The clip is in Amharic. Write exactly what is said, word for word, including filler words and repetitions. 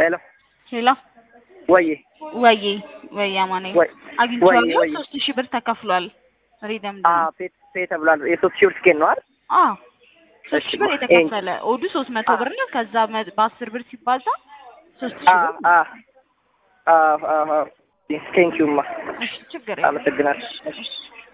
ሄሎ ሄሎ ወይ ወይ ወይ ያማኔ አግኝቻለሁ ሶስት ሺህ ብር ተከፍሏል ሪደም አ ፔት ፔት ተብሏል የሶስት ሺህ ብር ስኬን ነው አይደል አ ሶስት ሺህ ብር የተከፈለ ኦዱ ሶስት መቶ ብር ነው ከዛ በአስር ብር ሲባዛ ሶስት ሺህ ብር አ አ አ ቴንክ ዩ ማ እሺ ችግር አመሰግናለሁ